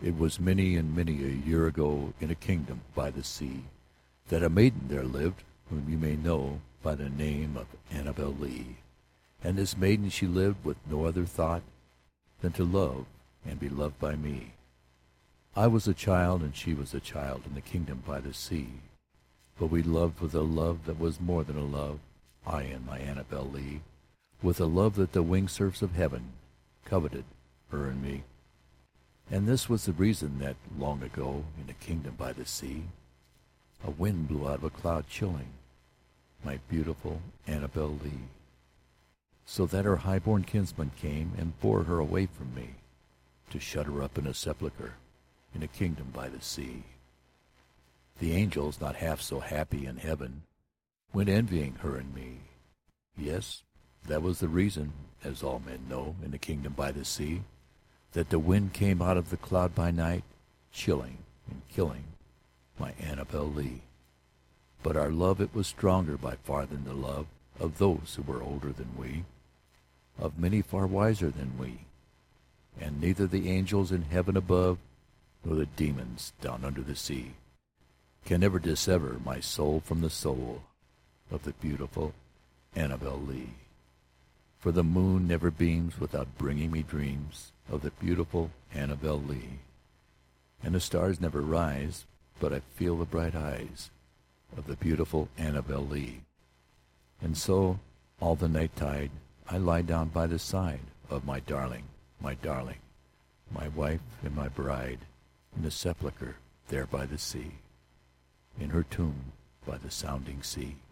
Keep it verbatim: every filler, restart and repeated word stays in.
It was many and many a year ago, in a kingdom by the sea, that a maiden there lived, whom you may know by the name of Annabel Lee. And this maiden she lived with no other thought than to love and be loved by me. I was a child, and she was a child in the kingdom by the sea. But we loved with a love that was more than a love, I and my Annabel Lee, with a love that the winged serfs of heaven coveted, her and me. And this was the reason that, long ago, in a kingdom by the sea, a wind blew out of a cloud chilling my beautiful Annabel Lee, so that her high-born kinsman came and bore her away from me, to shut her up in a sepulchre in a kingdom by the sea. The angels, not half so happy in heaven, went envying her and me. Yes, that was the reason, as all men know, in the kingdom by the sea, that the wind came out of the cloud by night, chilling and killing my Annabel Lee. But our love, it was stronger by far than the love of those who were older than we, of many far wiser than we, and neither the angels in heaven above nor the demons down under the sea can ever dissever my soul from the soul of the beautiful Annabel Lee. For the moon never beams without bringing me dreams of the beautiful Annabel Lee, and the stars never rise but I feel the bright eyes of the beautiful Annabel Lee. And so, all the night tide, I lie down by the side of my darling, my darling, my wife and my bride, in the sepulchre there by the sea, in her tomb by the sounding sea.